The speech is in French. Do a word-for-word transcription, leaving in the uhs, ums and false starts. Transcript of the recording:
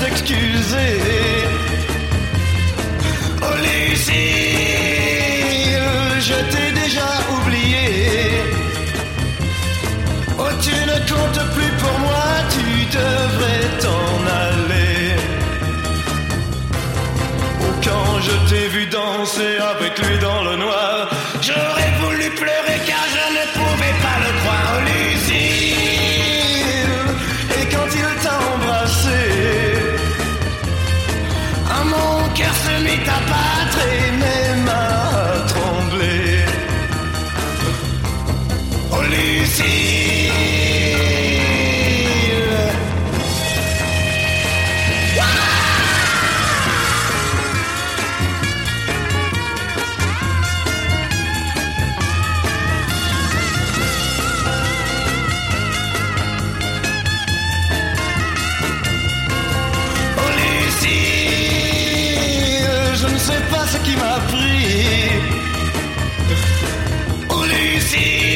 t'excuser. Oh Lucille, je t'ai déjà oublié. Oh tu ne comptes plus pour moi, tu devrais t'en aller. Oh quand je t'ai vu danser avec lui dans le noir, j'aurais voulu pleurer car je ne pouvais pas le croire. Oh Lucille, et quand il t'a embrassé, ah, mon cœur se mit à battre et mes mains à trembler. Oh Lucille, je ne sais pas ce qui m'a pris. Oh Lucie,